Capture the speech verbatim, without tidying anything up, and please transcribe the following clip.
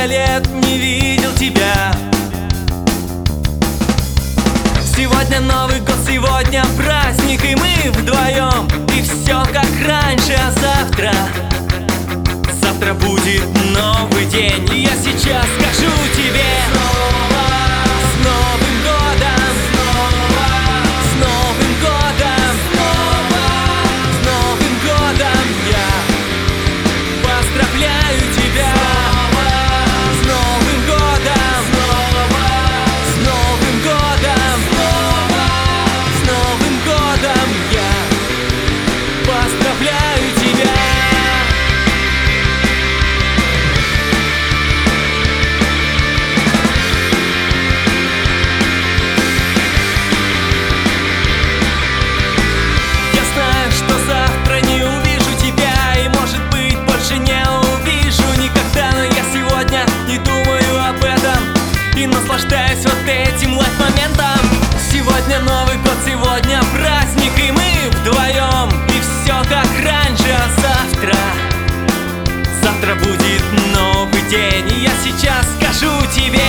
много лет не видел тебя. Сегодня Новый год, сегодня праздник, и мы вдвоем, и все как раньше. А завтра, завтра будет новый день, и я сейчас скажу тебе: снова с Новым годом, снова с Новым годом, снова с Новым годом. Я поздравляю тебя с Новым годом, снова с Новым годом, снова с Новым годом. Я поздравляю тебя. Наслаждаюсь вот этим лайф-моментом. Сегодня Новый год, сегодня праздник, и мы вдвоем, и все как раньше. А завтра, завтра будет новый день, и я сейчас скажу тебе: